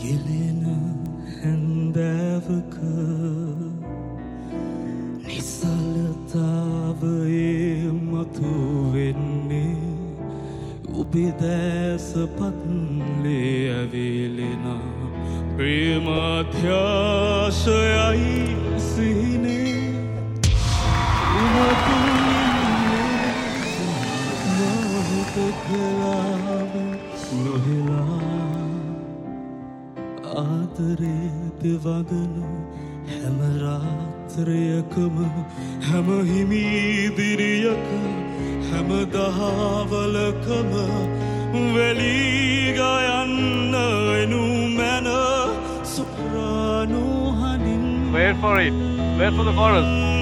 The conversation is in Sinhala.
ගෙලෙන හැන්දෑවක නිසලතාවයේ මතු වෙන්නේ ඔබේ දැස පත්ලේ ඇවිලෙන ප්‍රේමාධ්‍යාශයයි සිහිනේ උමතුන්නේ නොහිතකලාව නොහෙලා ආදරේ දෙවගනු හැම රාත්‍රයකම හැම හිමිදිරියක හැම දහවලකම වෙලිගයන්න එනු මැන සොප්‍රානෝ හනින් Wait for it. Wait for the chorus.